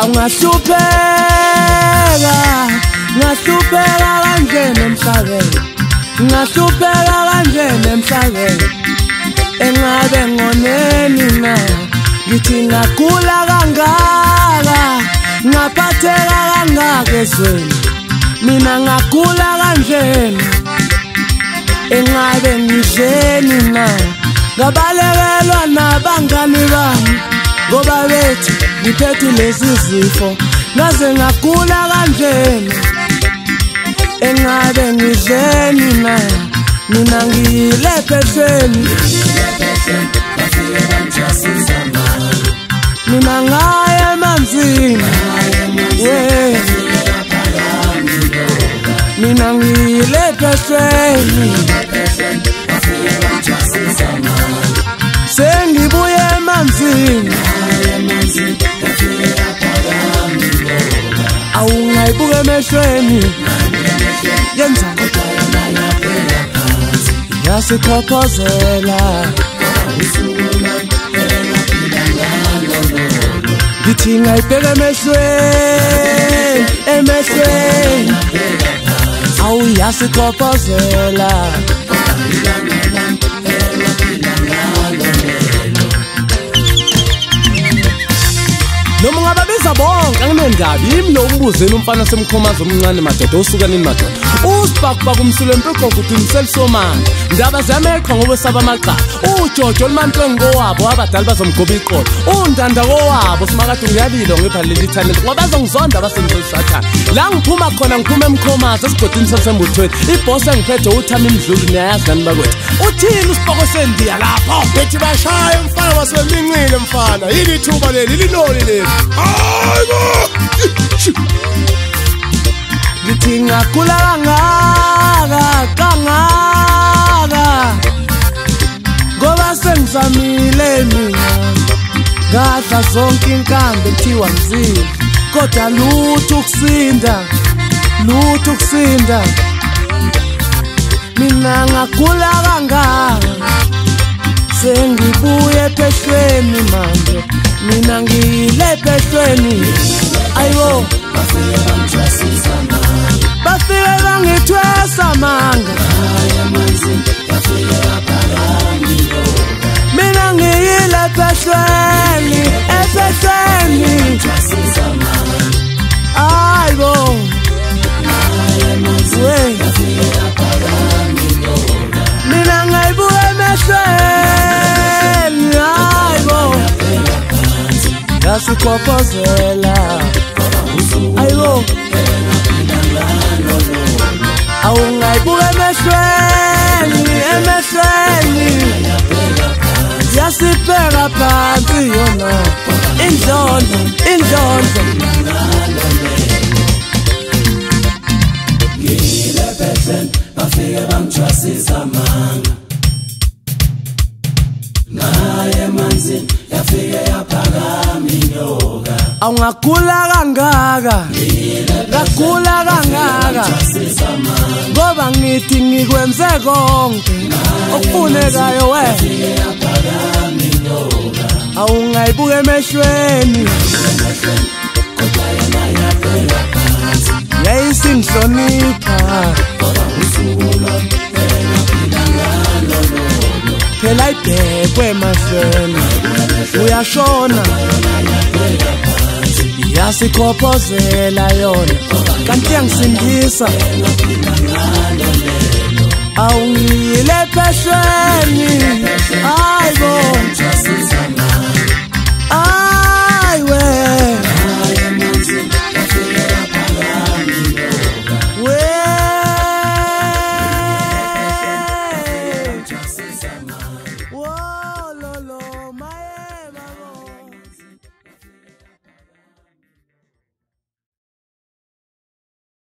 Ngahlupheka kanje emhlabeni, ngahlupheka kanje emhlabeni. Engabe ngoneni na, ngithi ngagula kangaka, ngaphatheka kangaka ezweni, mina ngagula kanjena. Engabe ngidleni na, ngabalekelwa nabangani bami, ngoba bethi ngiphethe lezi zifo, ngaze ngagula kanjena. Engabe ngidleni na, mina ngiyile phesheni, mina ngaya emanzini, mina ngiyile phesheni, sengibuye emanzini. Awungayibuka emehlweni, yenzani yasikhophozela, ngithi ngayibheka emehlweni, emehlweni. Awu yasikhophozela, noma ungababiza bonke anginendaba, yimi lo umbuzeni umfana semkhomazi omncane madoda osukanini madoda. Usibhakubhaka umsilo empiko ukuthi umselisomani, ndaba ziyameqha ngoba esaba amaqala. Ujojo olumantengo wabo abadala bazomgoba iqolo, undanda kowabo simakade ngiyalilo ngipha leli talent ngoba bazongizonda abasengisathana. La ngiphuma khona ngiphuma emkhomazi esigodini sasembuthweni, iboss engiphethe uThami Mdluli niyayazi nani bakwethu. Uthini usibhoko sendiya lapho? Bethi bashaya umfana wasemincile mfana, yini ithuba leli linoni leli? Hayibo! Ngithi ngagula kangaka, ngoba sengizamile mina, ngadla zonke inkambi kuthiwa ngizile, kodwa lutho ukusinda. Mina ngagula kangaka, sengibuye phehlweni manje, mina ngiyile phehlweni. Ayiwo bafike bangithwesa amanga, mina ngiyile phehlweni, ephehlweni. Ayibo mina ngayibuka emehlweni, ayibo yasikhophozela, ayibo awungayibuka emehlweni, yasipheka phansi yona indlondlo. Ngiyile phesheni bafike bangithwasisa amanga, ngaye emanzini yafike yaphakama inyoka. Awungagula kangaka, ngagula kangaka, ngoba ngithi ngikwenze konke okufunekayo wena. Awungayibuka emehlweni, yayisingihlonipha, phela ibhekwe emahlweni, uyashona yasikhophozela yona, kanti yangisindisa. Awungiyile phehlweni, hayibo